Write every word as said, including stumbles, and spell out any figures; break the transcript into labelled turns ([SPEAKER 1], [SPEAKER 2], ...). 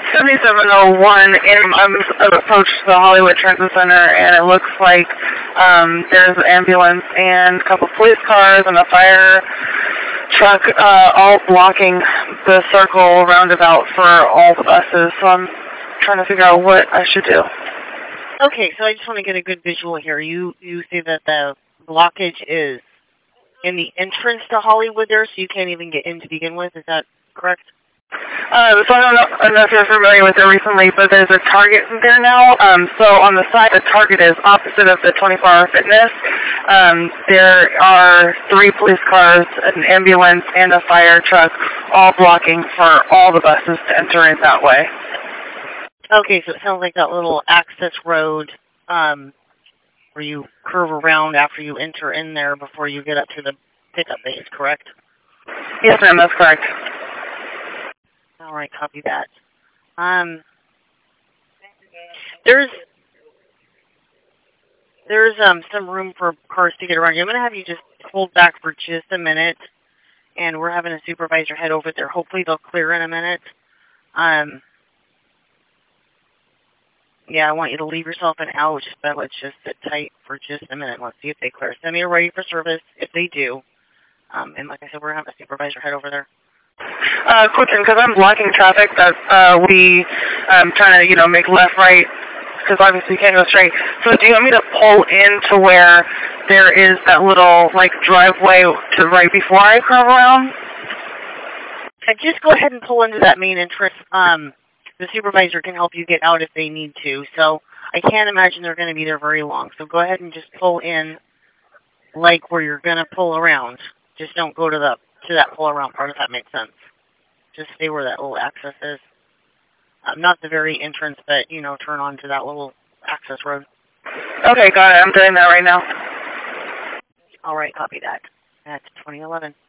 [SPEAKER 1] seventy-seven oh one, and I'm I've approached the Hollywood Transit Center, and it looks like um, there's an ambulance and a couple police cars and a fire truck uh, all blocking the circle roundabout for all the buses. So I'm trying to figure out what I should do.
[SPEAKER 2] Okay, so I just want to get a good visual here. You you say that the blockage is in the entrance to Hollywood there, so you can't even get in to begin with. Is that correct?
[SPEAKER 1] Uh, so I don't, know, I don't know if you're familiar with it recently, but there's a Target there now. Um, so on the side the Target is opposite of the twenty-four hour fitness. Um, there are three police cars, an ambulance, and a fire truck, all blocking for all the buses to enter in that way.
[SPEAKER 2] Okay, so it sounds like that little access road um, where you curve around after you enter in there before you get up to the pickup base, correct?
[SPEAKER 1] Yes, ma'am, that's correct.
[SPEAKER 2] All right, copy that. Um, there's there's um some room for cars to get around you. I'm going to have you just hold back for just a minute, and we're having a supervisor head over there. Hopefully they'll clear in a minute. Um, yeah, I want you to leave yourself an out, but let's just sit tight for just a minute. Let's see if they clear. Send me a ready for service if they do. Um, and like I said, we're having a supervisor head over there.
[SPEAKER 1] Uh, question, because I'm blocking traffic that uh, we um, trying to, you know, make left, right, because obviously you can't go straight. So do you want me to pull into where there is that little, like, driveway to right before I curve around?
[SPEAKER 2] Uh, just go ahead and pull into that main entrance. Um, the supervisor can help you get out if they need to. So I can't imagine they're going to be there very long. So go ahead and just pull in, like, where you're going to pull around. Just don't go to the to that pull around part, if that makes sense. Just stay where that little access is. Um, not the very entrance, but, you know, turn on to that little access road.
[SPEAKER 1] Okay, got it. I'm doing that right now.
[SPEAKER 2] All right, copy that. That's twenty eleven.